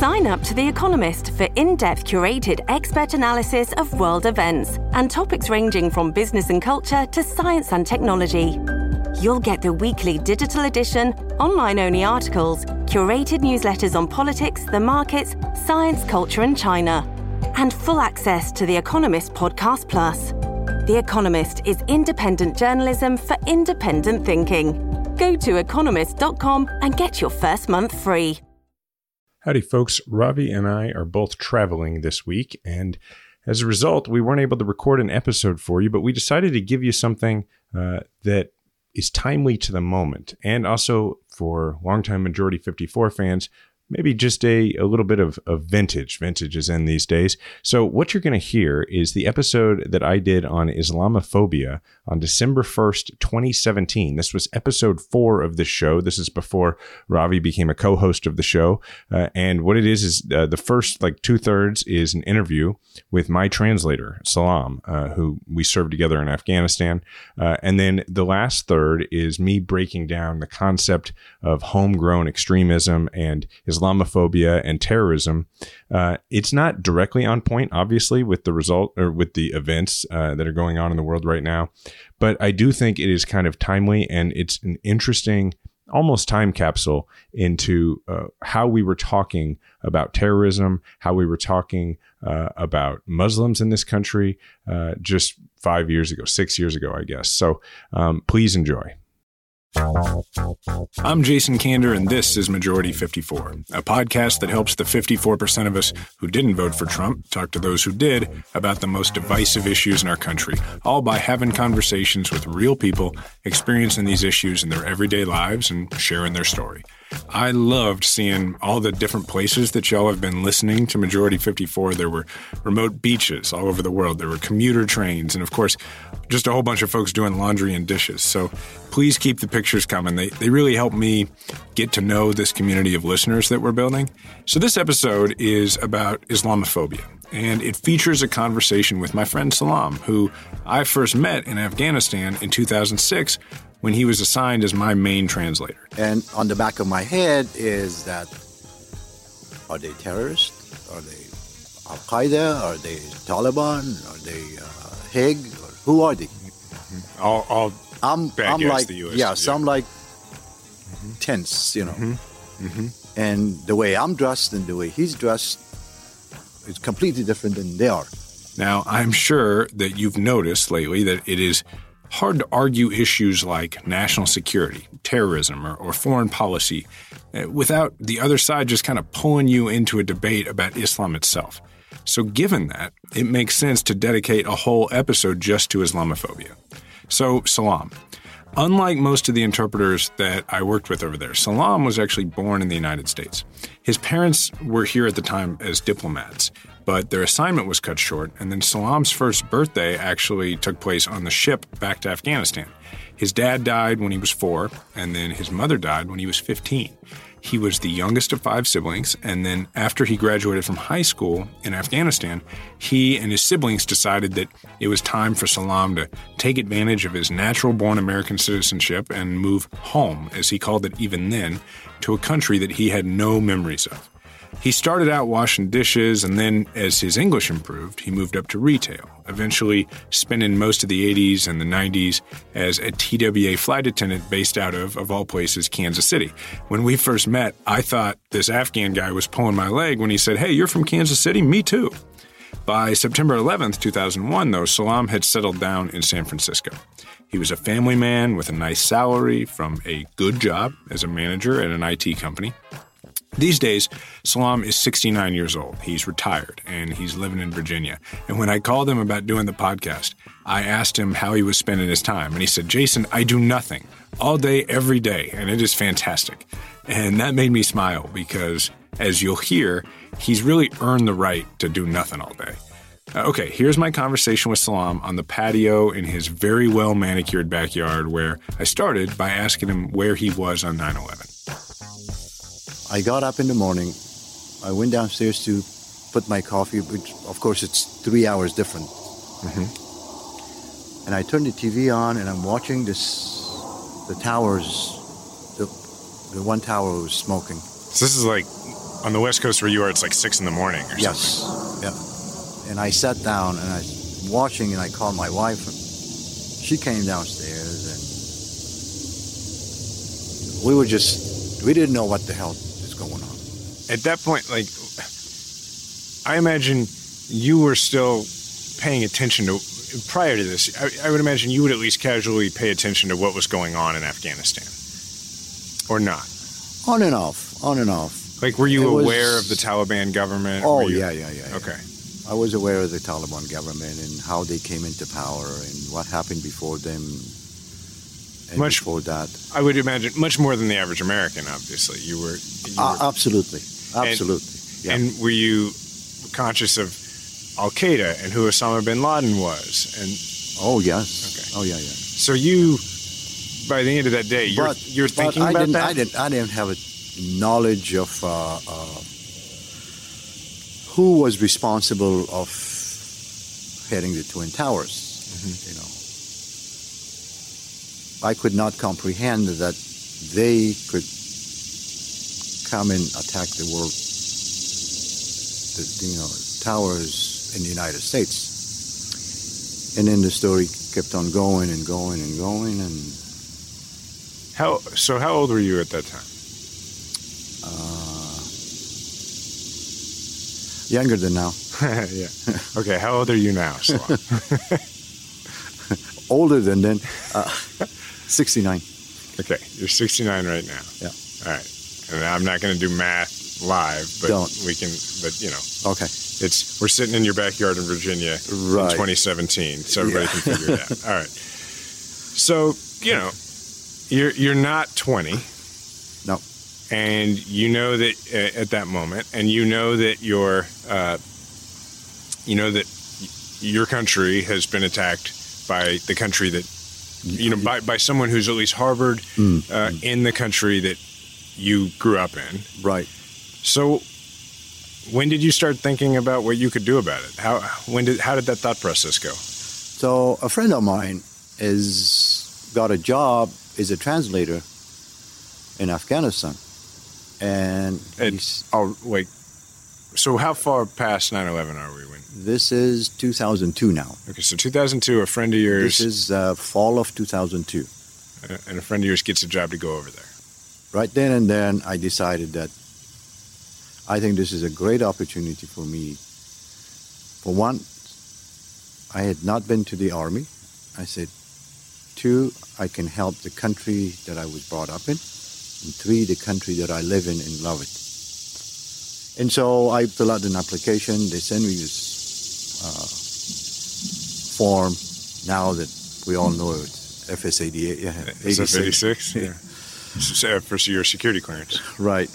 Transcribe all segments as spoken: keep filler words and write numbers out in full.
Sign up to The Economist for in-depth curated expert analysis of world events and topics ranging from business and culture to science and technology. You'll get the weekly digital edition, online-only articles, curated newsletters on politics, the markets, science, culture and China, and full access to The Economist Podcast Plus. The Economist is independent journalism for independent thinking. Go to economist dot com and get your first month free. Howdy, folks. Ravi and I are both traveling this week, and as a result, we weren't able to record an episode for you, but we decided to give you something uh, that is timely to the moment, and also for longtime Majority fifty-four fans, maybe just a, a little bit of, of vintage. Vintage is in these days. So what you're going to hear is the episode that I did on Islamophobia on December first, twenty seventeen. This was episode four of the show. This is before Ravi became a co-host of the show. Uh, and what it is, is uh, the first like two thirds is an interview with my translator, Salam, uh, who we served together in Afghanistan. Uh, and then the last third is me breaking down the concept of homegrown extremism and Islamophobia and terrorism. Uh, it's not directly on point, obviously, with the result or with the events uh, that are going on in the world right now. But I do think it is kind of timely, and it's an interesting, almost time capsule into uh, how we were talking about terrorism, how we were talking uh, about Muslims in this country uh, just five years ago, six years ago, I guess. So um, please enjoy. I'm Jason Kander, and this is Majority fifty-four, a podcast that helps the fifty-four percent of us who didn't vote for Trump talk to those who did about the most divisive issues in our country, all by having conversations with real people experiencing these issues in their everyday lives and sharing their story. I loved seeing all the different places that y'all have been listening to Majority fifty-four. There were remote beaches all over the world. There were commuter trains. And, of course, just a whole bunch of folks doing laundry and dishes. So please keep the pictures coming. They, they really help me get to know this community of listeners that we're building. So this episode is about Islamophobia. And it features a conversation with my friend Salam, who I first met in Afghanistan in two thousand six when he was assigned as my main translator. And on the back of my head is that, are they terrorists? Are they Al-Qaeda? Are they Taliban? Are they uh, Hig? Who are they? Mm-hmm. All, all I'm, bad I'm guys like, the U S yeah, is, so yeah. I'm like mm-hmm. tense, you know. Mm-hmm. Mm-hmm. And the way I'm dressed and the way he's dressed is completely different than they are. Now, I'm sure that you've noticed lately that it is hard to argue issues like national security, terrorism, or, or foreign policy uh, without the other side just kind of pulling you into a debate about Islam itself. So given that, it makes sense to dedicate a whole episode just to Islamophobia. So, Salam. Unlike most of the interpreters that I worked with over there, Salam was actually born in the United States. His parents were here at the time as diplomats, but their assignment was cut short, and then Salam's first birthday actually took place on the ship back to Afghanistan. His dad died when he was four, and then his mother died when he was fifteen. He was the youngest of five siblings, and then after he graduated from high school in Afghanistan, he and his siblings decided that it was time for Salam to take advantage of his natural-born American citizenship and move home, as he called it even then, to a country that he had no memories of. He started out washing dishes, and then as his English improved, he moved up to retail, eventually spending most of the eighties and the nineties as a T W A flight attendant based out of, of all places, Kansas City. When we first met, I thought this Afghan guy was pulling my leg when he said, "Hey, you're from Kansas City? Me too." By September eleventh, two thousand one, though, Salam had settled down in San Francisco. He was a family man with a nice salary from a good job as a manager at an I T company. These days, Salam is sixty-nine years old. He's retired, and he's living in Virginia. And when I called him about doing the podcast, I asked him how he was spending his time. And he said, "Jason, I do nothing all day, every day, and it is fantastic." And that made me smile because, as you'll hear, he's really earned the right to do nothing all day. Uh, okay, here's my conversation with Salam on the patio in his very well-manicured backyard, where I started by asking him where he was on nine eleven. I got up in the morning. I went downstairs to put my coffee, which, of course, it's three hours different. Mm-hmm. And I turned the T V on, and I'm watching this, the towers, the, the one tower was smoking. So this is like on the West Coast where you are, it's like six in the morning or yes, something. yeah. And I sat down and I was watching, and I called my wife. And she came downstairs, and we were just, we didn't know what the hell is going on. At that point, like, I imagine you were still paying attention to, prior to this, I, I would imagine you would at least casually pay attention to what was going on in Afghanistan. Or not? On and off, on and off. Like, were you It was- aware of the Taliban government? Oh, Were you- yeah, yeah, yeah, yeah. Okay. I was aware of the Taliban government and how they came into power and what happened before them and Much- before that. I would imagine much more than the average American, obviously. You were... You Uh, were absolutely, absolutely. yeah. And were you conscious of Al-Qaeda and who Osama bin Laden was? And oh, yes. Okay. Oh, yeah, yeah. so you, by the end of that day, you're, But, you're but thinking I about didn't, that? I didn't, I didn't have a knowledge of uh, uh, who was responsible of hitting the Twin Towers. Mm-hmm. You know, I could not comprehend that they could come and attack the world, the, you know, towers in the United States. And then the story kept on going and going and going, and How so? How old were you at that time? uh, younger than now, yeah. Okay. How old are you now, Salam? older than then, uh, sixty-nine. Okay, you're sixty-nine right now. Yeah. All right. And I'm not going to do math live, but Don't. we can. But you know, Okay. it's we're sitting in your backyard in Virginia Right. in twenty seventeen, so everybody Yeah. can figure it out. All right. So you know, you're you're not twenty. No. And you know that uh, at that moment, and you know that your, uh, you know that y- your country has been attacked by the country that, you know, by, by someone who's at least harbored Mm. uh, in the country that you grew up in. Right. So, when did you start thinking about what you could do about it? How when did how did that thought process go? So a friend of mine is got a job as a translator in Afghanistan, and And he's, oh wait, so how far past nine eleven are we? When this is two thousand two now. okay, so two thousand two, a friend of yours This is uh, fall of two thousand two. uh, and a friend of yours gets a job to go over there. Right then and then, I decided that I think this is a great opportunity for me. For one, I had not been to the army. I said, two, I can help the country that I was brought up in. And three, the country that I live in and love it. And so I fill out an application. They send me this uh, form. Now that we all know it, F S eighty-eight, yeah, Is that eighty-six? Yeah. So, uh, for your security clearance. Right.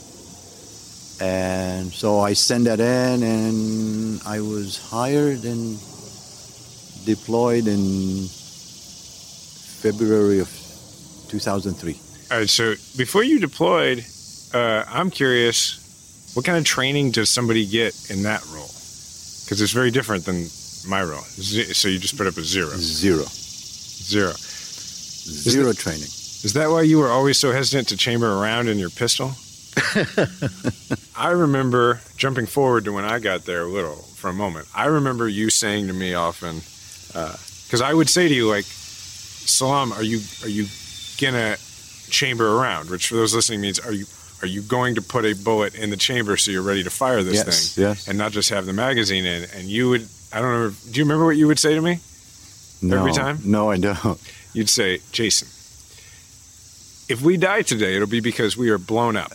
And so I sent that in, and I was hired and deployed in February of two thousand three. All right, so before you deployed, uh, I'm curious, what kind of training does somebody get in that role? Because it's very different than my role. Z- So you just put up a zero. Zero. Zero. Zero training. Is that why you were always so hesitant to chamber around in your pistol? I remember jumping forward to when I got there a little for a moment. I remember you saying to me often, because I would say to you, like, Salam, are you are you gonna chamber around? Which for those listening means, are you are you going to put a bullet in the chamber so you're ready to fire this Yes, thing, yes. and not just have the magazine in? And you would, I don't know, do you remember what you would say to me? No, Every time? No, I don't. You'd say, Jason, if we die today, it'll be because we are blown up.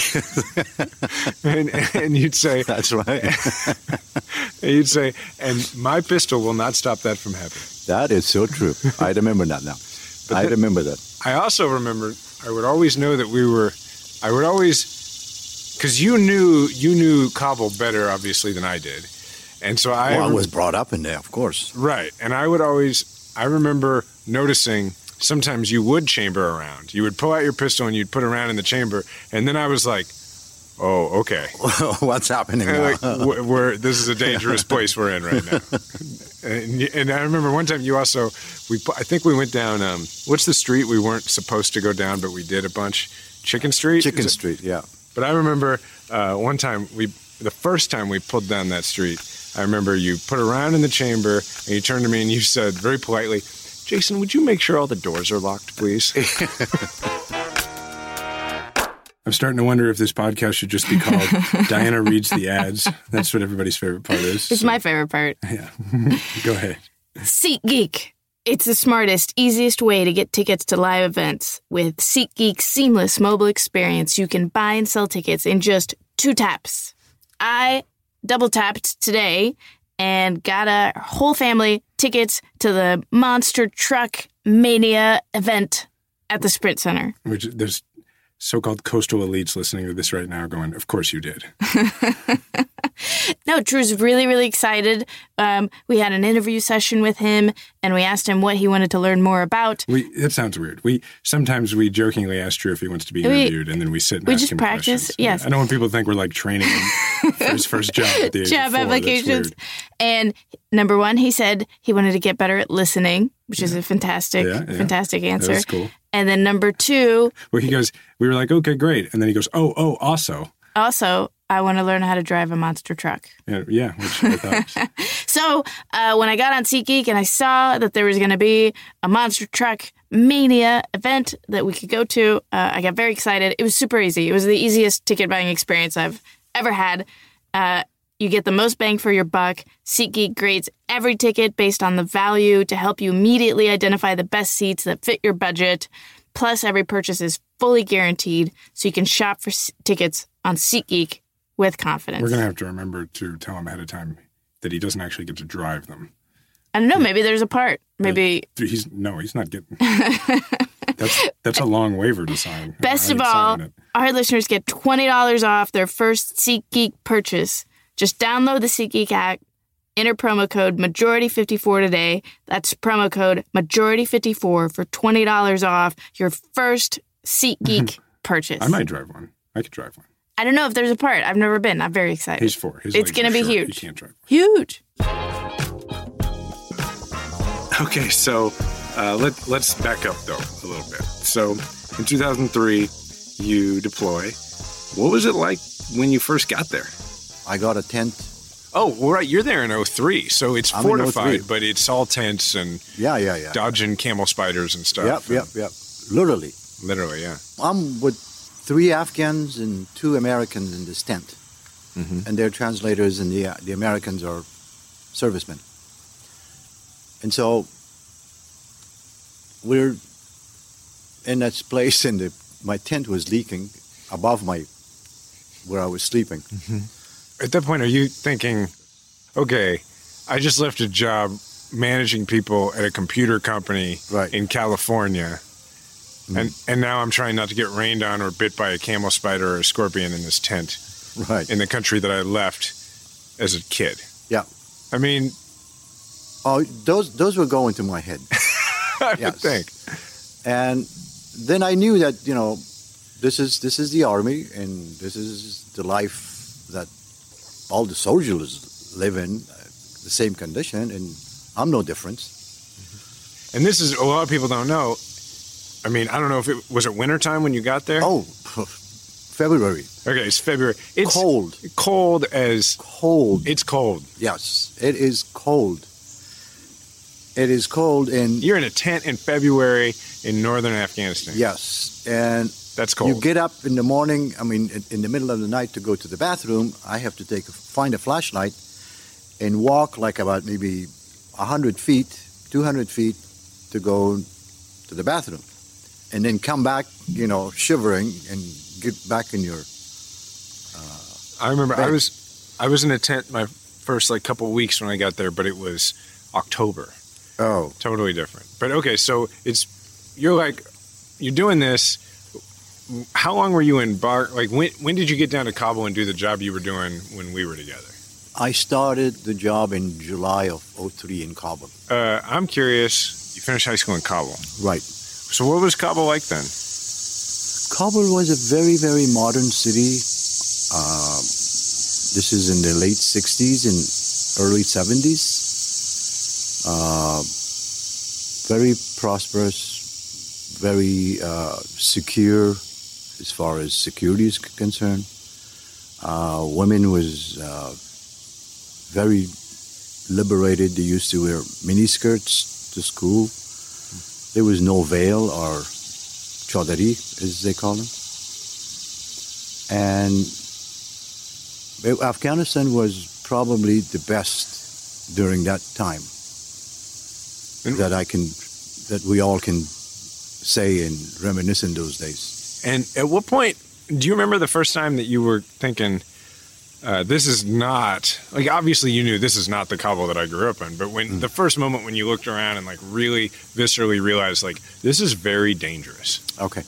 and, and you'd say, That's right. and you'd say, and my pistol will not stop that from happening. That is so true. I remember that now. But I that- remember that. I also remember, I would always know that we were, I would always, because you knew, you knew Kabul better, obviously, than I did. And so I, Well, I was brought up in there, of course. right. And I would always, I remember noticing sometimes you would chamber around. You would pull out your pistol and you'd put it around in the chamber. And then I was like, oh, okay. What's happening And now? like, we're, we're, this is a dangerous place we're in right now. And, and I remember one time you also, we I think we went down, um, what's the street we weren't supposed to go down, but we did a bunch? Chicken Street? Chicken Is it- Street, yeah. But I remember uh, one time, we, the first time we pulled down that street, I remember you put a round in the chamber and you turned to me and you said very politely, Jason, would you make sure all the doors are locked, please? I'm starting to wonder if this podcast should just be called Diana Reads the Ads. That's what everybody's favorite part is. It's so. My favorite part. Yeah. Go ahead. SeatGeek. It's the smartest, easiest way to get tickets to live events. With SeatGeek's seamless mobile experience, you can buy and sell tickets in just two taps. I double tapped today and got a whole family tickets to the Monster Truck Mania event at the Sprint Center. Which there's so-called coastal elites listening to this right now going, of course you did. No, Drew's really, really excited. Um, we had an interview session with him, and we asked him what he wanted to learn more about. We That sounds weird. We Sometimes we jokingly ask Drew if he wants to be interviewed, we, and then we sit and we ask just him practice, questions. Yes. I don't want people to think we're like training him for his first job at the age job of four. applications. And number one, he said he wanted to get better at listening, which yeah. is a fantastic, yeah, yeah. fantastic answer. That's cool. And then number two... Well, he goes, we were like, okay, great. And then he goes, oh, oh, also... Also, I want to learn how to drive a monster truck. Yeah, yeah which I thought. So uh, when I got on SeatGeek and I saw that there was going to be a monster truck mania event that we could go to, uh, I got very excited. It was super easy. It was the easiest ticket buying experience I've ever had. Uh, you get the most bang for your buck. SeatGeek grades every ticket based on the value to help you immediately identify the best seats that fit your budget. Plus, every purchase is fully guaranteed, so you can shop for s- tickets on SeatGeek with confidence. We're going to have to remember to tell him ahead of time that he doesn't actually get to drive them. I don't know. Maybe there's a part. Maybe he's no, he's not getting. that's that's a long waiver to sign. Best of all, our listeners get twenty dollars off their first SeatGeek purchase. Just download the SeatGeek app, enter promo code majority fifty-four today. That's promo code majority fifty-four for twenty dollars off your first SeatGeek purchase. I might drive one. I could drive one. I don't know if there's a part. I've never been. I'm very excited. He's four. His it's going to be short. huge. He can't drive. Huge. Okay, so uh, let, let's back up, though, a little bit. So in two thousand three, you deploy. What was it like when you first got there? I got a tent. Oh, well, right. You're there in oh three, so it's I'm fortified, but it's all tents and yeah, yeah, yeah. dodging camel spiders and stuff. Yep, yep, yep. Literally. Literally, yeah. I'm with three Afghans and two Americans in this tent. Mm-hmm. And they're translators, and the, uh, the Americans are servicemen. And so we're in that place, and the, my tent was leaking above my where I was sleeping. Mm-hmm. At that point, are you thinking, okay, I just left a job managing people at a computer company right. in California, mm-hmm. and, and now I'm trying not to get rained on or bit by a camel spider or a scorpion in this tent right. in the country that I left as a kid? Yeah. I mean... Oh, those those were going to my head. I yes. would think. And then I knew that, you know, this is this is the army, and this is the life that all the soldiers live in, uh, the same condition, and I'm no different. And this is, a lot of people don't know, I mean, I don't know if it, was it wintertime when you got there? Oh, February. Okay, it's February. It's cold. Cold as... Cold. It's cold. Yes, it is cold. It is cold, and... You're in a tent in February in northern Afghanistan. Yes, and... That's cold. You get up in the morning, I mean, in, in the middle of the night to go to the bathroom. I have to take a, find a flashlight and walk like about maybe one hundred feet, two hundred feet to go to the bathroom. And then come back, you know, shivering and get back in your uh, I remember bed. I was I was in a tent my first like couple of weeks when I got there, but it was October. Oh. Totally different. But okay, so it's you're like you're doing this. How long were you in Bar? Like when when did you get down to Kabul and do the job you were doing when we were together? I started the job in July of oh three in Kabul. Uh, I'm curious. You finished high school in Kabul, right? So what was Kabul like then? Kabul was a very very modern city. Uh, this is in the late sixties and early seventies. Uh, very prosperous, very uh, secure. as far as security is concerned. Uh, women was uh, very liberated. They used to wear miniskirts to school. There was no veil or chaudhari, as they call them. And Afghanistan was probably the best during that time that I can, that we all can say and reminisce in those days. And at what point, do you remember the first time that you were thinking, uh, this is not, like obviously you knew this is not the Kabul that I grew up in, but when mm. the first moment when you looked around and like really viscerally realized like, this is very dangerous. Okay.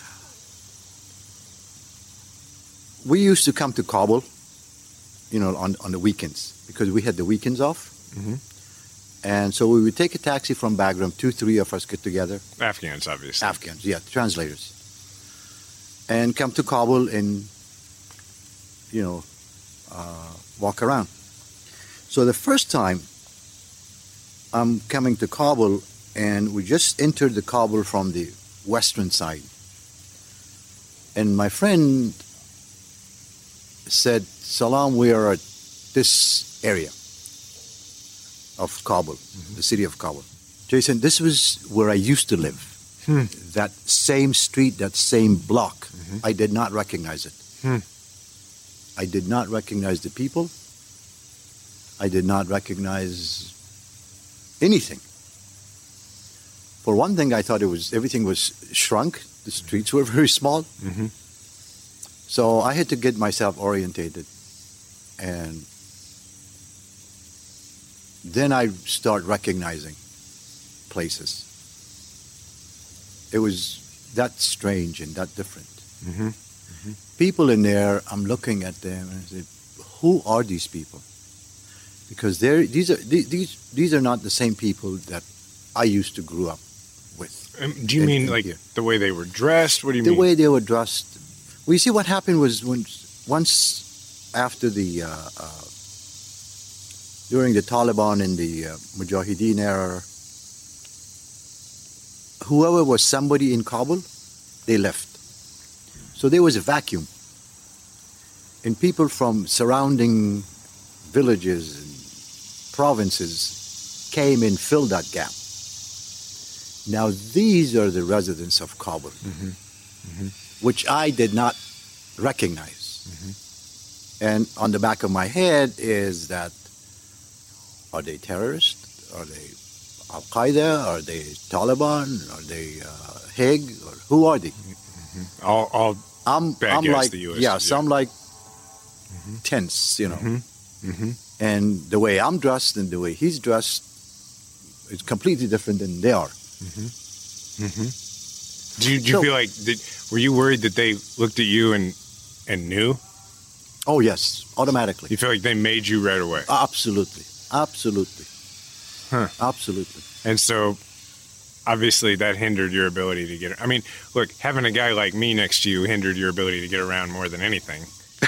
We used to come to Kabul, you know, on, on the weekends because we had the weekends off. Mm-hmm. And so we would take a taxi from Bagram, two, three of us get together. Afghans, obviously. Afghans, yeah, translators. And come to Kabul and, you know, uh, walk around. So the first time I'm coming to Kabul, and we just entered the Kabul from the western side. And my friend said, Salam, we are at this area of Kabul, mm-hmm. the city of Kabul. Jason, this was where I used to live. Hmm. That same street, that same block. Mm-hmm. I did not recognize it. Hmm. I did not recognize the people. I did not recognize anything. For one thing, I thought it was everything was shrunk. The streets were very small. Mm-hmm. So I had to get myself orientated. And then I start recognizing places. It was that strange and that different. Mm-hmm. Mm-hmm. People in there, I'm looking at them and I say, who are these people? Because they're, these are these these are not the same people that I used to grow up with. Um, do you in, mean in like here. The way they were dressed? What do you the mean? The way they were dressed. Well, you see, what happened was when once after the uh, uh, during the Taliban and the uh, Mujahideen era, whoever was somebody in Kabul, they left. So there was a vacuum. And people from surrounding villages and provinces came and filled that gap. Now these are the residents of Kabul, mm-hmm. Mm-hmm. which I did not recognize. Mm-hmm. And on the back of my head is that, are they terrorists? Are they Al-Qaeda? Are they Taliban? Are they uh, Haig? Or who are they? Mm-hmm. All, all I'm, bad I'm guys like, the U S yeah, yeah, some like mm-hmm. tense, you know. Mm-hmm. Mm-hmm. And the way I'm dressed and the way he's dressed is completely different than they are. Mm-hmm. Mm-hmm. Do you, do you so, feel like, did, were you worried that they looked at you and and knew? Oh, yes, automatically. You feel like they made you right away? Absolutely. Absolutely. Huh. Absolutely. And so, obviously, that hindered your ability to get... I mean, look, having a guy like me next to you hindered your ability to get around more than anything.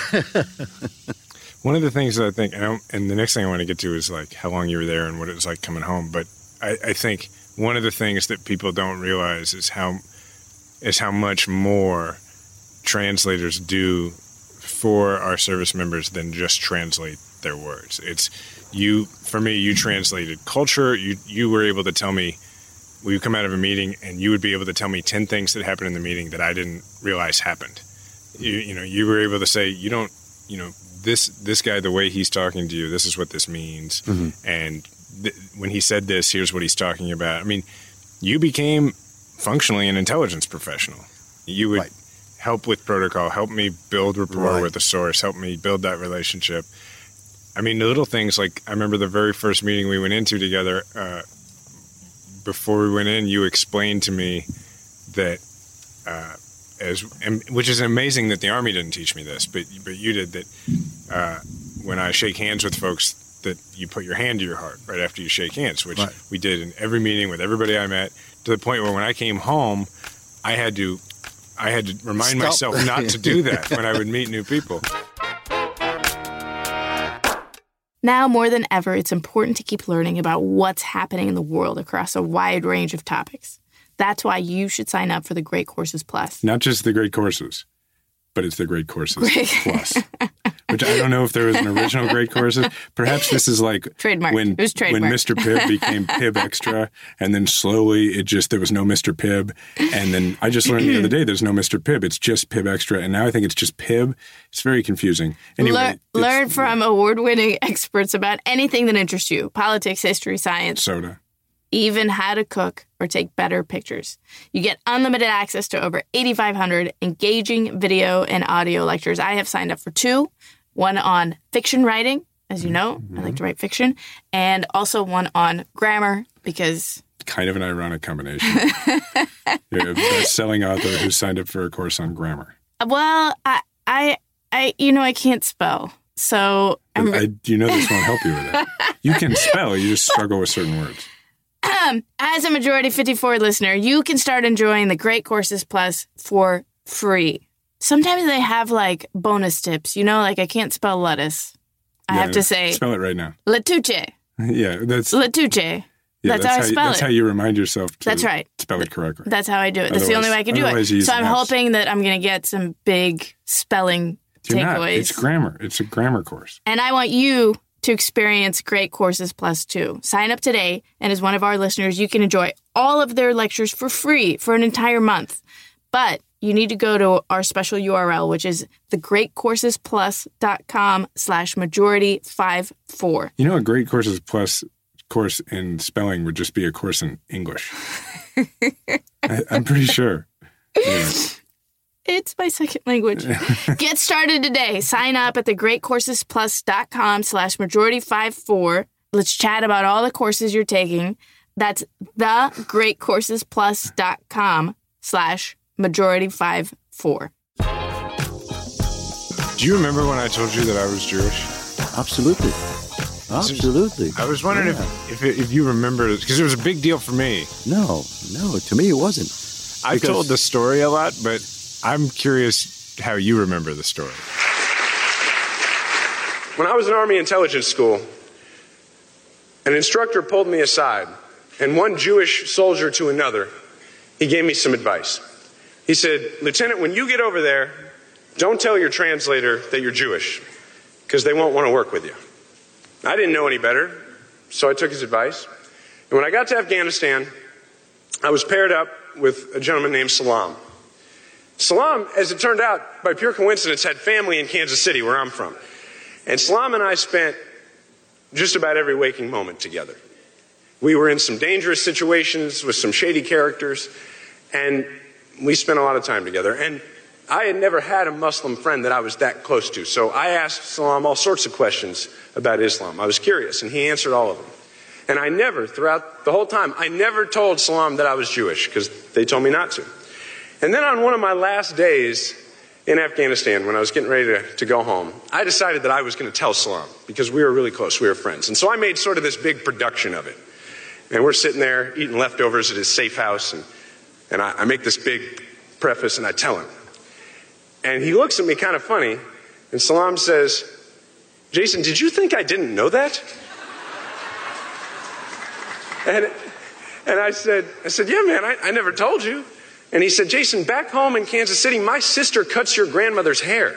One of the things that I think... And, I and the next thing I want to get to is, like, how long you were there and what it was like coming home. But I, I think one of the things that people don't realize is how is how much more translators do for our service members than just translate their words. It's... You, for me, you translated culture. You you were able to tell me, we would come out of a meeting and you would be able to tell me ten things that happened in the meeting that I didn't realize happened. You, you know, you were able to say, you don't, you know, this this guy, the way he's talking to you, this is what this means. Mm-hmm. And th- when he said this, here's what he's talking about. I mean, you became functionally an intelligence professional. You would right. help with protocol, help me build rapport right. with the source, help me build that relationship. I mean, the little things, like I remember the very first meeting we went into together, uh, before we went in, you explained to me that, uh, as and, which is amazing that the Army didn't teach me this, but but you did, that uh, when I shake hands with folks, that you put your hand to your heart right after you shake hands, which right. we did in every meeting with everybody I met, to the point where when I came home, I had to, I had to remind Stop. myself not to do that when I would meet new people. Now more than ever, it's important to keep learning about what's happening in the world across a wide range of topics. That's why you should sign up for the Great Courses Plus. Not just the Great Courses. but it's the Great Courses Plus. Which I don't know if there was an original Great Courses. Perhaps this is like trademark. when It was when trademarked. Mister Pibb became Pibb Extra, and then slowly it just there was no Mister Pibb, and then I just learned the other day there's no Mister Pibb. It's just Pibb Extra, and now I think it's just Pibb. It's very confusing. Anyway, Learn, it's- learn from award-winning experts about anything that interests you: politics, history, science, soda. even how to cook or take better pictures. You get unlimited access to over eighty-five hundred engaging video and audio lectures. I have signed up for two. One on fiction writing, as you know, Mm-hmm. I like to write fiction, and also one on grammar because Kind of an ironic combination. You're a best-selling author who signed up for a course on grammar. well, I, I, I, you know, I can't spell, so I'm. I, you know this won't help you with it. You can spell, you just struggle with certain words. As a Majority fifty-four listener, you can start enjoying the Great Courses Plus for free. Sometimes they have like bonus tips, you know, like I can't spell lettuce. I Yeah, have to say spell it right now. Letuche. Yeah, that's Letuche. yeah, that's, how I you, spell that's it. how you remind yourself to That's right. spell it correctly. That's how I do it. That's the only way I can do Otherwise- otherwise you it. use So I'm an S. hoping that I'm going to get some big spelling You're not. takeaways. It's grammar. It's a grammar course. And I want you to experience Great Courses Plus too. Sign up today, and as one of our listeners, you can enjoy all of their lectures for free for an entire month. But you need to go to our special U R L, which is thegreatcoursesplus.com slash majority five four. You know, a Great Courses Plus course in spelling would just be a course in English. I, I'm pretty sure. Yeah. It's my second language. Get started today. Sign up at thegreatcoursesplus.com slash majority five four. Let's chat about all the courses you're taking. That's thegreatcoursesplus.com slash majority five four. Do you remember when I told you that I was Jewish? Absolutely. Absolutely. I was wondering Yeah. if, if if you remember it, because it was a big deal for me. No, no, to me it wasn't. I've Because- told the story a lot, but I'm curious how you remember the story. When I was in Army intelligence school, an instructor pulled me aside, and one Jewish soldier to another, he gave me some advice. He said, "Lieutenant, when you get over there, don't tell your translator that you're Jewish, because they won't want to work with you." I didn't know any better, so I took his advice. And when I got to Afghanistan, I was paired up with a gentleman named Salam. Salam, as it turned out, by pure coincidence, had family in Kansas City, where I'm from. And Salam and I spent just about every waking moment together. We were in some dangerous situations with some shady characters, and we spent a lot of time together. And I had never had a Muslim friend that I was that close to, so I asked Salam all sorts of questions about Islam. I was curious, and he answered all of them. And I never, throughout the whole time, I never told Salam that I was Jewish, because they told me not to. And then on one of my last days in Afghanistan, when I was getting ready to, to go home, I decided that I was going to tell Salam, because we were really close, we were friends. And so I made sort of this big production of it. And we're sitting there eating leftovers at his safe house, and, and I, I make this big preface, and I tell him. And he looks at me kind of funny, and Salam says, "Jason, did you think I didn't know that?" And, and I said, I said, "Yeah, man, I, I never told you." And he said, "Jason, back home in Kansas City, my sister cuts your grandmother's hair."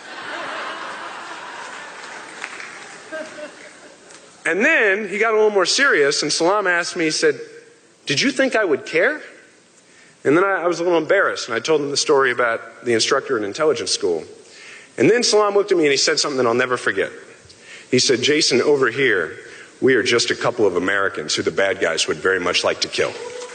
And then he got a little more serious, and Salam asked me, he said, "Did you think I would care?" And then I, I was a little embarrassed, and I told him the story about the instructor in intelligence school. And then Salam looked at me and he said something that I'll never forget. He said, "Jason, over here, we are just a couple of Americans who the bad guys would very much like to kill."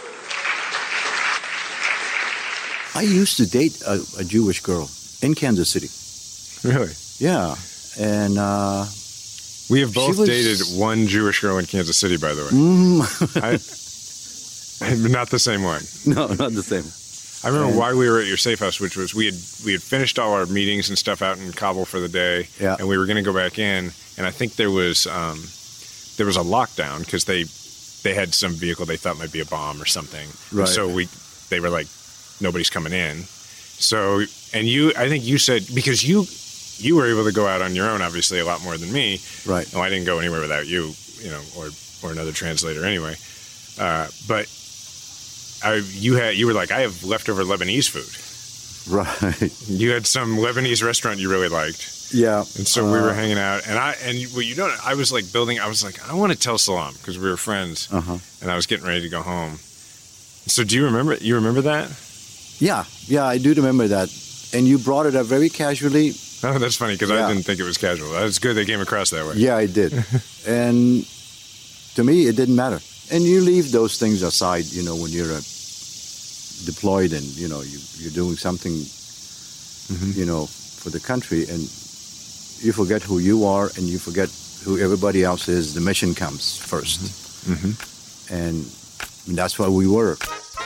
I used to date a, a Jewish girl in Kansas City. Really? Yeah. And uh, We have both She was- dated one Jewish girl in Kansas City, by the way. I, I'm not the same one. no, not the same. I remember And- why we were at your safe house, which was we had we had finished all our meetings and stuff out in Kabul for the day, Yeah. and we were going to go back in, and I think there was um, there was a lockdown because they they had some vehicle they thought might be a bomb or something. And Right. so we they were like, nobody's coming in. So and you, I think you said because you you were able to go out on your own, obviously a lot more than me. Right. No, I didn't go anywhere without you, you know, or or another translator anyway. Uh, but I, you had you were like, I have leftover Lebanese food. Right. You had some Lebanese restaurant you really liked. Yeah. And so uh, we were hanging out, and I and well, you know, I was like building. I was like, I want to tell Salam because we were friends, uh-huh. and I was getting ready to go home. So, do you remember? You remember that? Yeah, yeah, I do remember that. And you brought it up very casually. Oh, that's funny because yeah. I didn't think it was casual. That's good. They came across that way. Yeah, I did. And to me, it didn't matter. And you leave those things aside, you know, when you're uh, deployed and you know you, you're doing something, mm-hmm. you know, for the country, and you forget who you are and you forget who everybody else is. The mission comes first, mm-hmm. and that's where we were.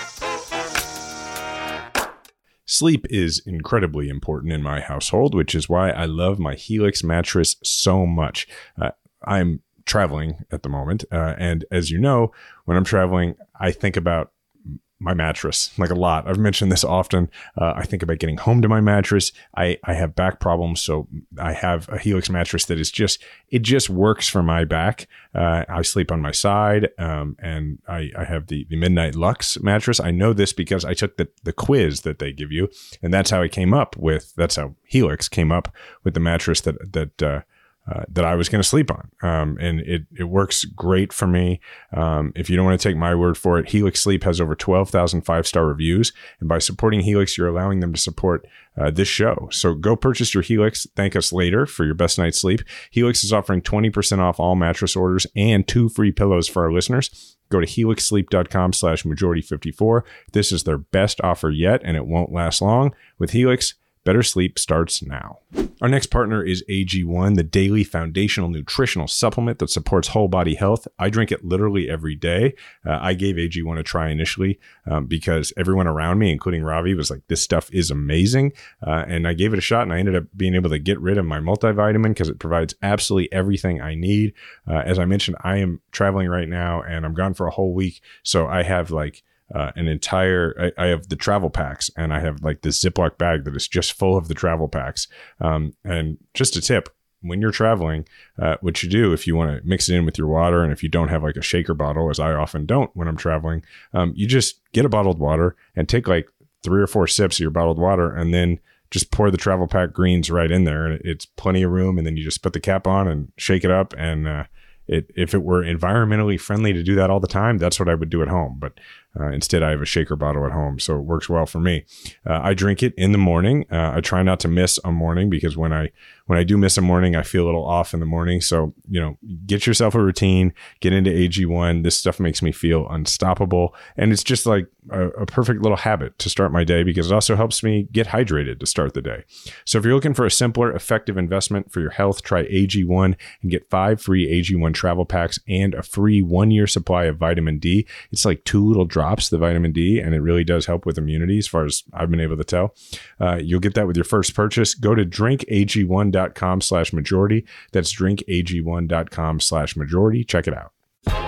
Sleep is incredibly important in my household, which is why I love my Helix mattress so much. Uh, I'm traveling at the moment, uh, and as you know, when I'm traveling, I think about my mattress like a lot. I've mentioned this often. Uh, I think about getting home to my mattress. I, I have back problems, so I have a Helix mattress that is just, it just works for my back. Uh, I sleep on my side, um, and I, I have the, the Midnight Lux mattress. I know this because I took the, the quiz that they give you, and that's how I came up with, that's how Helix came up with the mattress that, that, uh, Uh, that I was going to sleep on. Um, and it, it works great for me. Um, if you don't want to take my word for it, Helix Sleep has over twelve thousand five-star reviews. And by supporting Helix, you're allowing them to support uh, this show. So go purchase your Helix. Thank us later for your best night's sleep. Helix is offering twenty percent off all mattress orders and two free pillows for our listeners. Go to helixsleep.com slash majority 54. This is their best offer yet, and it won't last long. With Helix, better sleep starts now. Our next partner is A G one, the daily foundational nutritional supplement that supports whole body health. I drink it literally every day. Uh, I gave A G one a try initially um, because everyone around me, including Ravi, was like, this stuff is amazing. Uh, and I gave it a shot, and I ended up being able to get rid of my multivitamin because it provides absolutely everything I need. Uh, as I mentioned, I am traveling right now, and I'm gone for a whole week. So I have like Uh, an entire, I, I have the travel packs, and I have like this Ziploc bag that is just full of the travel packs. Um, and just a tip, when you're traveling, uh, what you do if you want to mix it in with your water, and if you don't have like a shaker bottle, as I often don't when I'm traveling, um, you just get a bottled water and take like three or four sips of your bottled water, and then just pour the travel pack greens right in there. And it's plenty of room. And then you just put the cap on and shake it up. And uh, it, if it were environmentally friendly to do that all the time, that's what I would do at home. But Uh, instead, I have a shaker bottle at home, so it works well for me. Uh, I drink it in the morning. Uh, I try not to miss a morning because when I when I do miss a morning, I feel a little off in the morning. So, you know, get yourself a routine, get into A G one. This stuff makes me feel unstoppable. And it's just like a, a perfect little habit to start my day because it also helps me get hydrated to start the day. So if you're looking for a simpler, effective investment for your health, try A G one and get five free A G one travel packs and a free one-year supply of vitamin D. It's like two little drops. drops the vitamin D, and it really does help with immunity as far as I've been able to tell. Uh, you'll get that with your first purchase. Go to drinkag1.com slash majority. That's drinkag1.com slash majority. Check it out.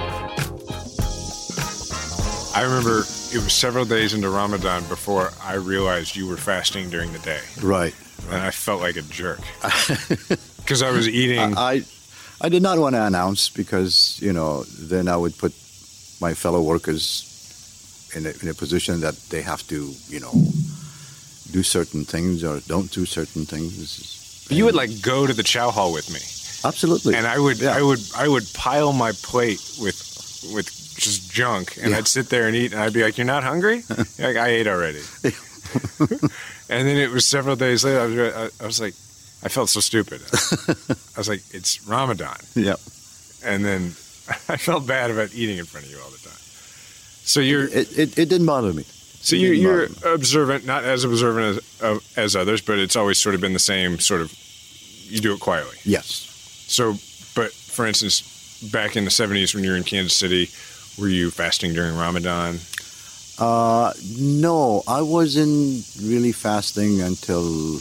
I remember it was several days into Ramadan before I realized you were fasting during the day. Right. And I felt like a jerk because I was eating. I, I, I did not want to announce because, you know, then I would put my fellow workers in a, in a position that they have to, you know, do certain things or don't do certain things. But you would like go to the chow hall with me. Absolutely. And I would, yeah. I would, I would pile my plate with, with just junk, and yeah. I'd sit there and eat, and I'd be like, "You're not hungry?" Like, I ate already. And then it was several days later. I was, I was like, I felt so stupid. I was like, "It's Ramadan." Yeah. And then I felt bad about eating in front of you all the time. So you're it, it, it didn't bother me. So you're, you're observant, not as observant as uh, as others, but it's always sort of been the same sort of. You do it quietly. Yes. So, but for instance, back in the seventies when you were in Kansas City, were you fasting during Ramadan? Uh, no, I wasn't really fasting until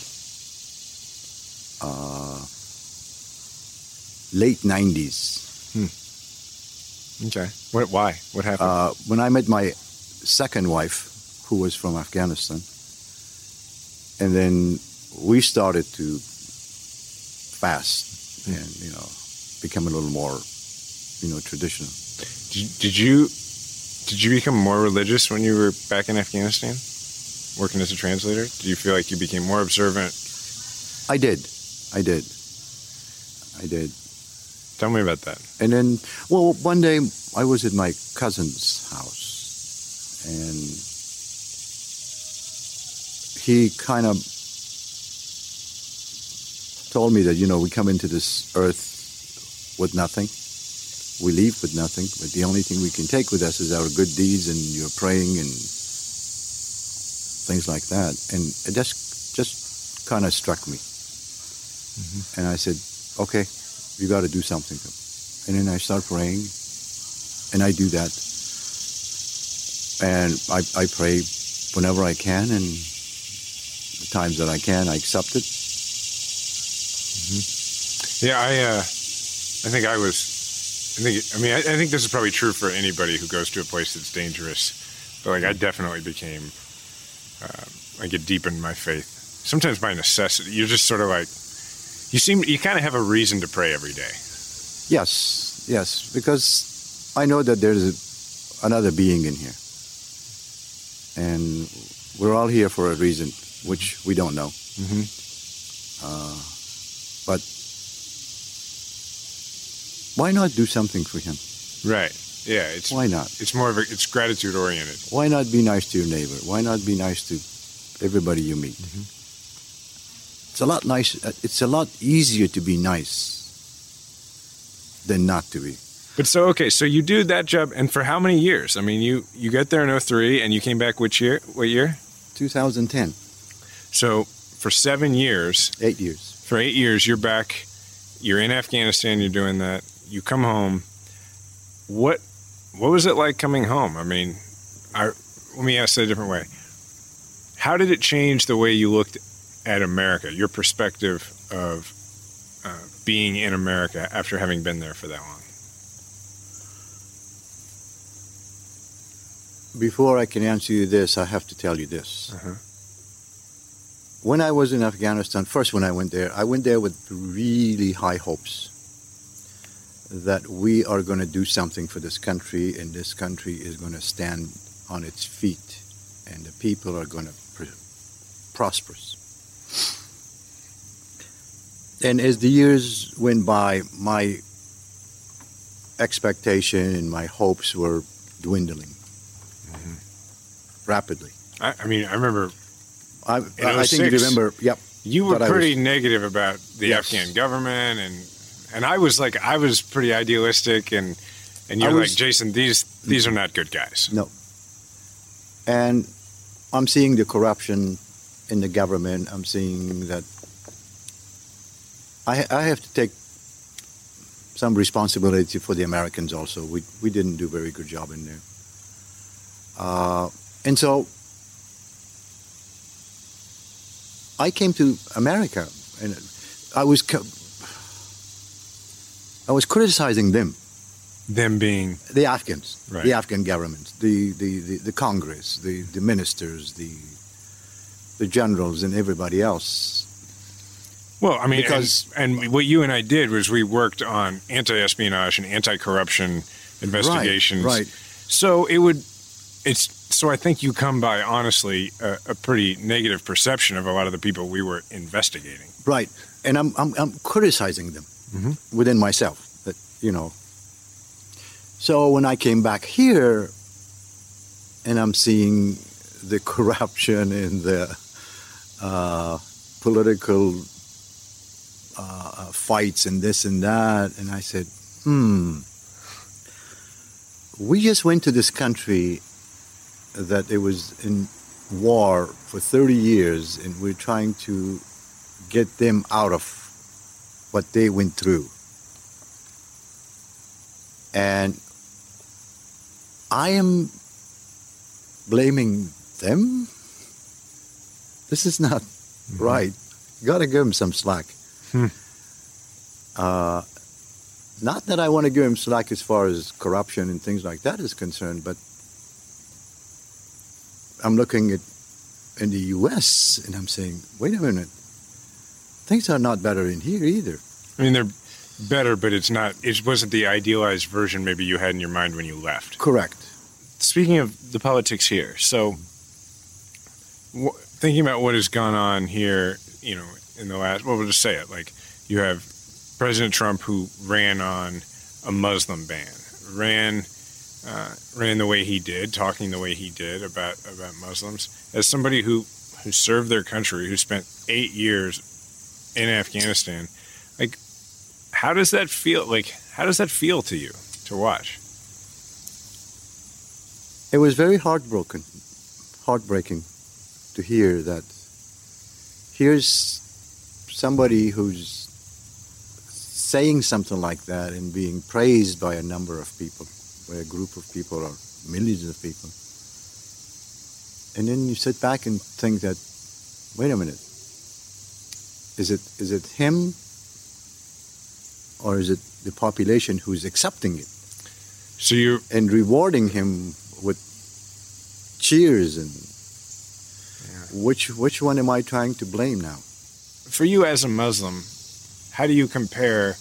uh, late nineties. Hmm. Okay. What? Why? What happened? Uh, when I met my second wife, who was from Afghanistan, and then we started to fast mm. and, you know, become a little more, you know, traditional. Did, did you did you become more religious when you were back in Afghanistan? working as a translator? Do you feel like you became more observant? I did. I did. I did. Tell me about that. And then, well, one day I was at my cousin's house, and he kind of told me that, you know, we come into this earth with nothing. We leave with nothing, but the only thing we can take with us is our good deeds and your praying and things like that. And it just, just kind of struck me. Mm-hmm. And I said, okay, you got to do something. And then I start praying, and I do that. And I, I pray whenever I can, and the times that I can, I accept it. Mm-hmm. Yeah, I, uh, I think I was. I think. I mean, I, I think this is probably true for anybody who goes to a place that's dangerous. But like, I definitely became. Uh, I get deep in my faith. Sometimes by necessity. You're just sort of like. You seem. You kind of have a reason to pray every day. Yes, yes, because I know that there's a, another being in here, and we're all here for a reason, which we don't know. Mm-hmm. Uh, but why not do something for him? Right. Yeah. It's why not? It's more of a. It's gratitude oriented. Why not be nice to your neighbor? Why not be nice to everybody you meet? Mm-hmm. It's a lot nice. It's a lot easier to be nice than not to be. But so, okay, so you do that job, and for how many years? I mean, you, you got there in oh three, and you came back which year? What year? two thousand ten. So for seven years. Eight years. For eight years, you're back. You're in Afghanistan. You're doing that. You come home. What what was it like coming home? I mean, I, let me ask it a different way. How did it change the way you looked at America, your perspective of uh, being in America after having been there for that long? Before I can answer you this, I have to tell you this. Uh-huh. When I was in Afghanistan, first when I went there, I went there with really high hopes that we are going to do something for this country, and this country is going to stand on its feet, and the people are going to pr- prosper. And as the years went by, my expectation and my hopes were dwindling mm-hmm. rapidly. I, I mean, I remember. I, I think you remember. Yep. You were pretty was, negative about the yes. Afghan government, and and I was like, I was pretty idealistic, and and you're was, like, Jason, these these are not good guys. No. And I'm seeing the corruption in the government. I'm seeing that. I, I have to take some responsibility for the Americans also. We we didn't do a very good job in there. Uh, and so I came to America, and I was I was criticizing them. Them being? The Afghans, right. The Afghan government, the, the, the, the Congress, the, the ministers, the the generals, and everybody else. Well, I mean, because, and, and what you and I did was we worked on anti-espionage and anti-corruption investigations. Right, right. So it would, it's, so I think you come by, honestly, a, a pretty negative perception of a lot of the people we were investigating. Right. And I'm, I'm, I'm criticizing them mm-hmm. within myself, that, you know. So when I came back here and I'm seeing the corruption and the uh, political Uh, fights and this and that, and I said, hmm, we just went to this country that it was in war for thirty years, and we're trying to get them out of what they went through. And I am blaming them? This is not mm-hmm. right. You got to give them some slack. Hmm. Uh, not that I want to give him slack as far as corruption and things like that is concerned, but I'm looking at in the U S and I'm saying, wait a minute, things are not better in here either. I mean, they're better, but it's not. It wasn't the idealized version maybe you had in your mind when you left. Correct. Speaking of the politics here, so w- thinking about what has gone on here, you know, in the last, well, we'll just say it, like you have President Trump who ran on a Muslim ban, ran uh, ran the way he did, talking the way he did about, about Muslims. As somebody who, who served their country, who spent eight years in Afghanistan, like, how does that feel? Like, how does that feel to you to watch? It was very heartbroken, heartbreaking to hear that here's somebody who's saying something like that and being praised by a number of people, by a group of people or millions of people. And then you sit back and think that, wait a minute, is it is it him or is it the population who's accepting it? So you and rewarding him with cheers and yeah. which which one am I trying to blame now? For you as a Muslim, how do you compare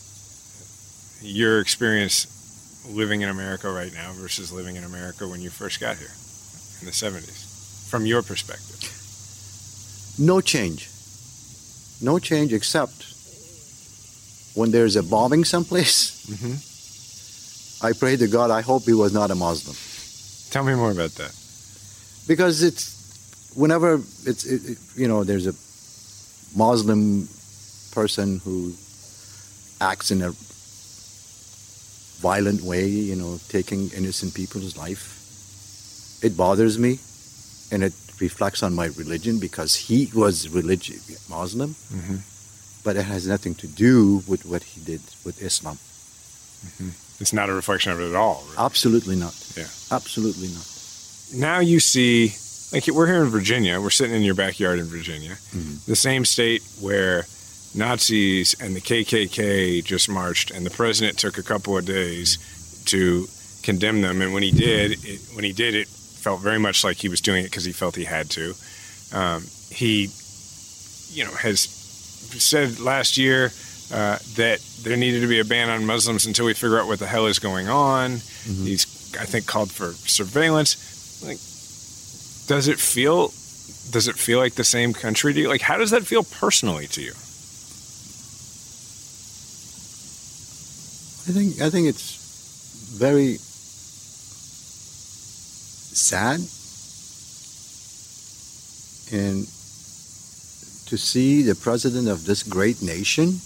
your experience living in America right now versus living in America when you first got here in the seventies, from your perspective? No change. No change except when there's a bombing someplace. Mm-hmm. I pray to God, I hope he was not a Muslim. Tell me more about that. Because it's, whenever it's, it, it, you know, there's a Muslim person who acts in a violent way, you know, taking innocent people's life, it bothers me, and it reflects on my religion because he was religious Muslim, mm-hmm. but it has nothing to do with what he did with Islam. Mm-hmm. It's not a reflection of it at all. Really. Absolutely not. Yeah. Absolutely not. Now you see, like we're here in Virginia, we're sitting in your backyard in Virginia, mm-hmm. the same state where Nazis and the K K K just marched, and the president took a couple of days to condemn them. And when he did, it, when he did, it felt very much like he was doing it because he felt he had to. Um, he, you know, has said last year uh, that there needed to be a ban on Muslims until we figure out what the hell is going on. Mm-hmm. He's, I think, called for surveillance. Like, does it feel? Does it feel like the same country to you? Like, how does that feel personally to you? I think I think it's very sad, and to see the president of this great nation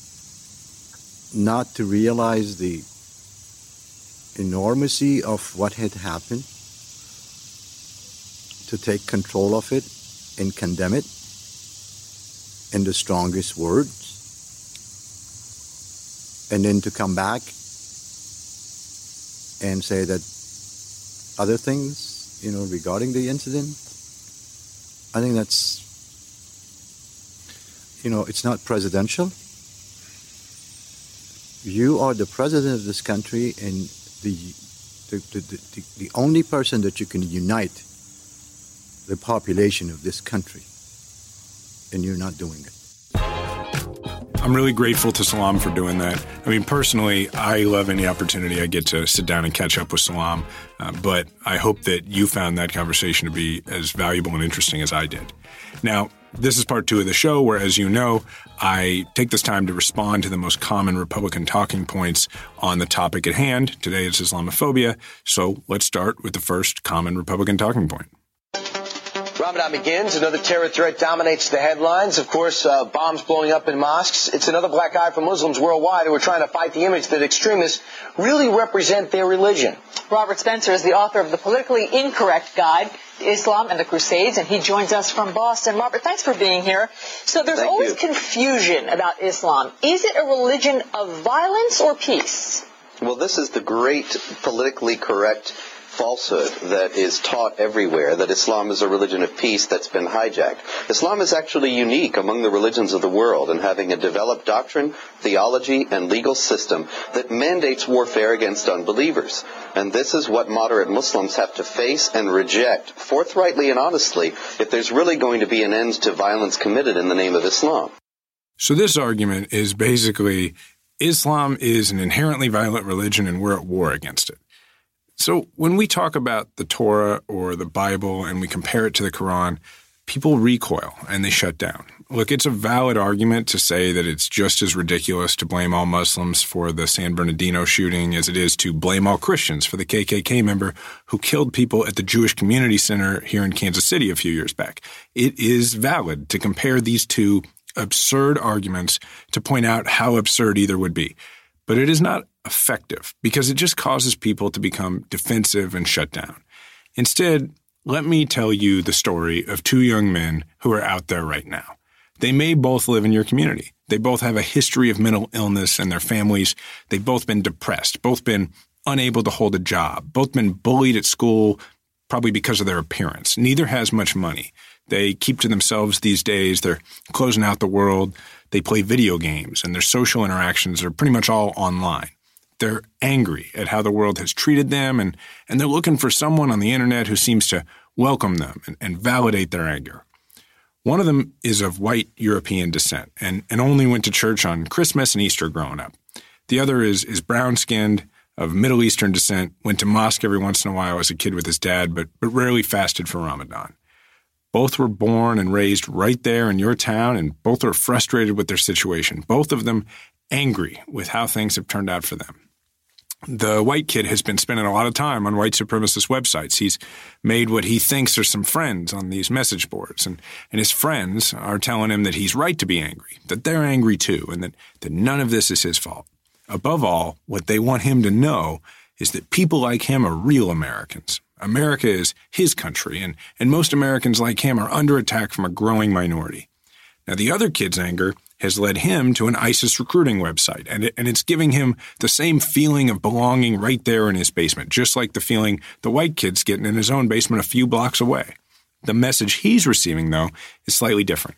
not to realize the enormity of what had happened, to take control of it and condemn it in the strongest words, and then to come back and say that other things, you know, regarding the incident, I think that's, you know, it's not presidential. You are the president of this country, and the the, the, the, the only person that you can unite the population of this country, and you're not doing it. I'm really grateful to Salam for doing that. I mean, personally, I love any opportunity I get to sit down and catch up with Salam, uh, but I hope that you found that conversation to be as valuable and interesting as I did. Now, this is part two of the show where, as you know, I take this time to respond to the most common Republican talking points on the topic at hand. Today it's Islamophobia, so let's start with the first common Republican talking point. Ramadan begins. Another terror threat dominates the headlines. Of course, uh, bombs blowing up in mosques. It's another black eye for Muslims worldwide who are trying to fight the image that extremists really represent their religion. Robert Spencer is the author of the Politically Incorrect Guide to Islam and the Crusades, and he joins us from Boston. Robert, thanks for being here. So there's Thank always you. confusion about Islam. Is it a religion of violence or peace? Well, this is the great politically correct falsehood that is taught everywhere, that Islam is a religion of peace that's been hijacked. Islam is actually unique among the religions of the world in having a developed doctrine, theology, and legal system that mandates warfare against unbelievers. And this is what moderate Muslims have to face and reject forthrightly and honestly if there's really going to be an end to violence committed in the name of Islam. So this argument is basically Islam is an inherently violent religion and we're at war against it. So when we talk about the Torah or the Bible and we compare it to the Quran, people recoil and they shut down. Look, it's a valid argument to say that it's just as ridiculous to blame all Muslims for the San Bernardino shooting as it is to blame all Christians for the K K K member who killed people at the Jewish Community Center here in Kansas City a few years back. It is valid to compare these two absurd arguments to point out how absurd either would be. But it is not effective because it just causes people to become defensive and shut down. Instead, let me tell you the story of two young men who are out there right now. They may both live in your community. They both have a history of mental illness in their families. They've both been depressed, both been unable to hold a job, both been bullied at school, probably because of their appearance. Neither has much money. They keep to themselves these days. They're closing out the world. They play video games, and their social interactions are pretty much all online. They're angry at how the world has treated them, and, and they're looking for someone on the internet who seems to welcome them and, and validate their anger. One of them is of white European descent and, and only went to church on Christmas and Easter growing up. The other is, is brown-skinned, of Middle Eastern descent, went to mosque every once in a while as a kid with his dad, but, but rarely fasted for Ramadan. Both were born and raised right there in your town, and both are frustrated with their situation. Both of them angry with how things have turned out for them. The white kid has been spending a lot of time on white supremacist websites. He's made what he thinks are some friends on these message boards, and, and his friends are telling him that he's right to be angry, that they're angry too, and that, that none of this is his fault. Above all, what they want him to know is that people like him are real Americans. America is his country, and, and most Americans like him are under attack from a growing minority. Now, the other kid's anger has led him to an ISIS recruiting website, and, it, and it's giving him the same feeling of belonging right there in his basement, just like the feeling the white kid's getting in his own basement a few blocks away. The message he's receiving, though, is slightly different.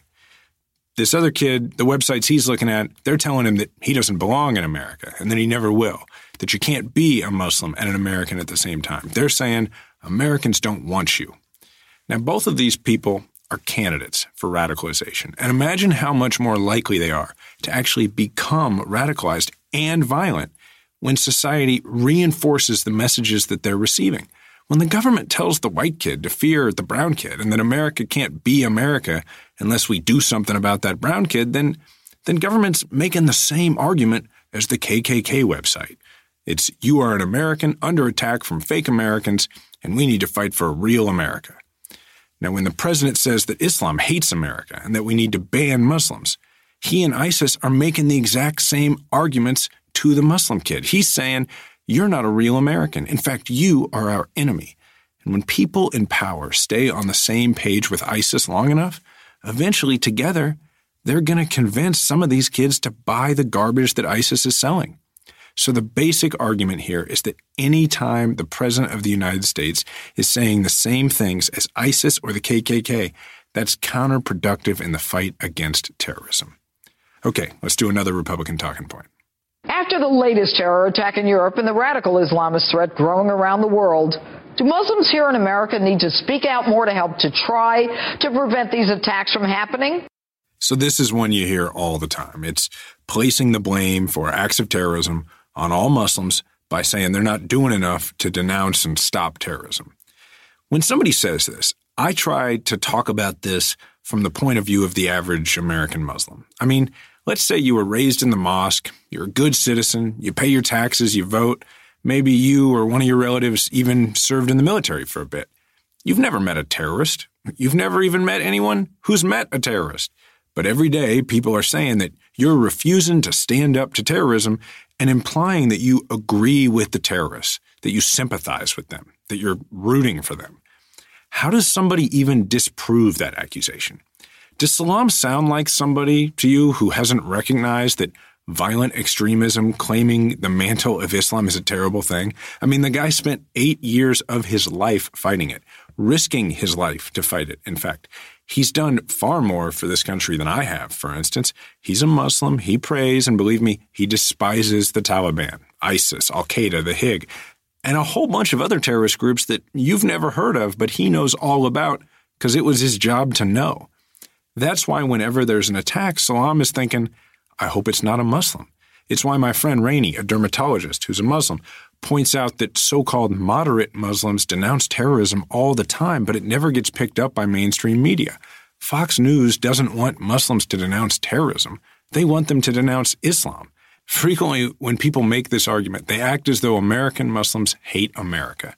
This other kid, the websites he's looking at, they're telling him that he doesn't belong in America and that he never will, that you can't be a Muslim and an American at the same time. They're saying Americans don't want you. Now, both of these people are candidates for radicalization. And imagine how much more likely they are to actually become radicalized and violent when society reinforces the messages that they're receiving. When the government tells the white kid to fear the brown kid and that America can't be America unless we do something about that brown kid, then, then government's making the same argument as the K K K website. It's, you are an American under attack from fake Americans, and we need to fight for a real America. Now, when the president says that Islam hates America and that we need to ban Muslims, he and ISIS are making the exact same arguments to the Muslim kid. He's saying, you're not a real American. In fact, you are our enemy. And when people in power stay on the same page with ISIS long enough, eventually together, they're going to convince some of these kids to buy the garbage that ISIS is selling. So the basic argument here is that any time the President of the United States is saying the same things as ISIS or the K K K, that's counterproductive in the fight against terrorism. Okay, let's do another Republican talking point. After the latest terror attack in Europe and the radical Islamist threat growing around the world, do Muslims here in America need to speak out more to help to try to prevent these attacks from happening? So this is one you hear all the time. It's placing the blame for acts of terrorism on all Muslims by saying they're not doing enough to denounce and stop terrorism. When somebody says this, I try to talk about this from the point of view of the average American Muslim. I mean, let's say you were raised in the mosque, you're a good citizen, you pay your taxes, you vote, maybe you or one of your relatives even served in the military for a bit. You've never met a terrorist. You've never even met anyone who's met a terrorist. But every day, people are saying that you're refusing to stand up to terrorism and implying that you agree with the terrorists, that you sympathize with them, that you're rooting for them. How does somebody even disprove that accusation? Does Salam sound like somebody to you who hasn't recognized that violent extremism claiming the mantle of Islam is a terrible thing? I mean, the guy spent eight years of his life fighting it, risking his life to fight it, in fact. He's done far more for this country than I have, for instance. He's a Muslim, he prays, and believe me, he despises the Taliban, ISIS, Al-Qaeda, the Hig, and a whole bunch of other terrorist groups that you've never heard of, but he knows all about because it was his job to know. That's why whenever there's an attack, Salam is thinking, I hope it's not a Muslim. It's why my friend Rainey, a dermatologist who's a Muslim, points out that so-called moderate Muslims denounce terrorism all the time, but it never gets picked up by mainstream media. Fox News doesn't want Muslims to denounce terrorism. They want them to denounce Islam. Frequently, when people make this argument, they act as though American Muslims hate America.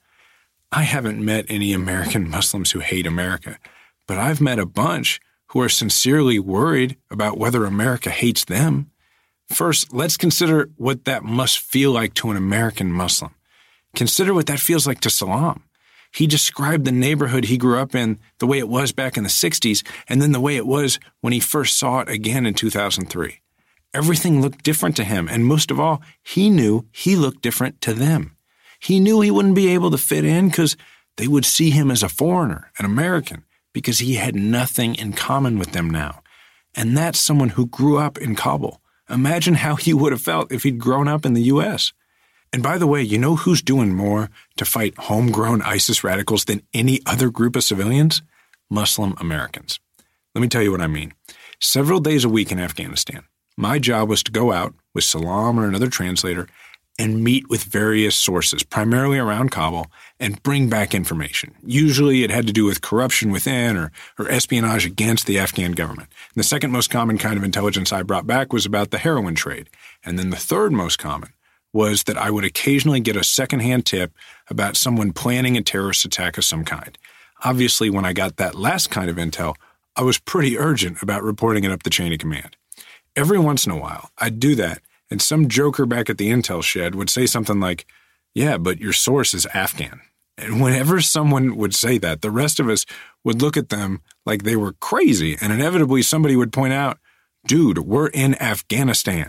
I haven't met any American Muslims who hate America, but I've met a bunch who are sincerely worried about whether America hates them. First, let's consider what that must feel like to an American Muslim. Consider what that feels like to Salam. He described the neighborhood he grew up in the way it was back in the sixties, and then the way it was when he first saw it again in two thousand three. Everything looked different to him, and most of all, he knew he looked different to them. He knew he wouldn't be able to fit in because they would see him as a foreigner, an American, because he had nothing in common with them now. And that's someone who grew up in Kabul. Imagine how he would have felt if he'd grown up in the U S. And by the way, you know who's doing more to fight homegrown ISIS radicals than any other group of civilians? Muslim Americans. Let me tell you what I mean. Several days a week in Afghanistan, my job was to go out with Salam or another translator and meet with various sources, primarily around Kabul, and bring back information. Usually it had to do with corruption within or, or espionage against the Afghan government. And the second most common kind of intelligence I brought back was about the heroin trade. And then the third most common was that I would occasionally get a secondhand tip about someone planning a terrorist attack of some kind. Obviously, when I got that last kind of intel, I was pretty urgent about reporting it up the chain of command. Every once in a while, I'd do that, and some joker back at the intel shed would say something like, yeah, but your source is Afghan. And whenever someone would say that, the rest of us would look at them like they were crazy, and inevitably somebody would point out, dude, we're in Afghanistan.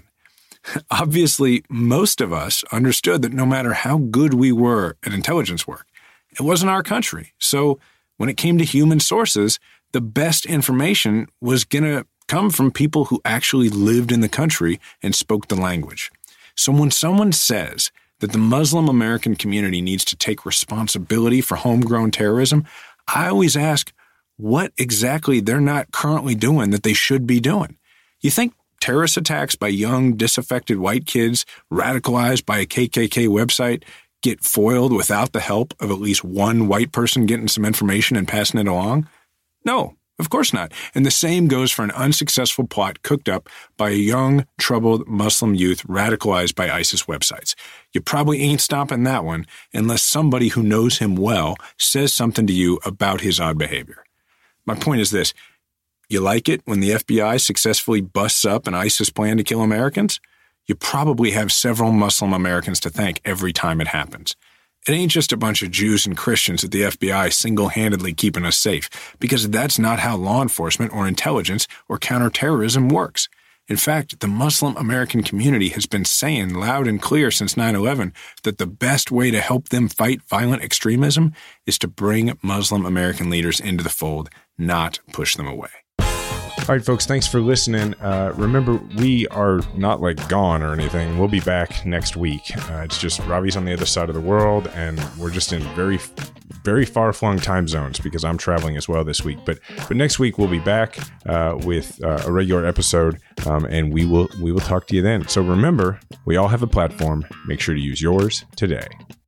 Obviously, most of us understood that no matter how good we were at intelligence work, it wasn't our country. So when it came to human sources, the best information was going to come from people who actually lived in the country and spoke the language. So when someone says that the Muslim American community needs to take responsibility for homegrown terrorism, I always ask what exactly they're not currently doing that they should be doing. You think terrorist attacks by young, disaffected white kids radicalized by a K K K website get foiled without the help of at least one white person getting some information and passing it along? No. Of course not. And the same goes for an unsuccessful plot cooked up by a young, troubled Muslim youth radicalized by ISIS websites. You probably ain't stopping that one unless somebody who knows him well says something to you about his odd behavior. My point is this. You like it when the F B I successfully busts up an ISIS plan to kill Americans? You probably have several Muslim Americans to thank every time it happens. It ain't just a bunch of Jews and Christians at the F B I single-handedly keeping us safe, because that's not how law enforcement or intelligence or counterterrorism works. In fact, the Muslim American community has been saying loud and clear since nine eleven that the best way to help them fight violent extremism is to bring Muslim American leaders into the fold, not push them away. All right, folks, thanks for listening. Uh, remember, we are not like gone or anything. We'll be back next week. Uh, it's just Ravi's on the other side of the world, and we're just in very, very far-flung time zones because I'm traveling as well this week. But but next week we'll be back uh, with uh, a regular episode, um, and we will we will talk to you then. So remember, we all have a platform. Make sure to use yours today.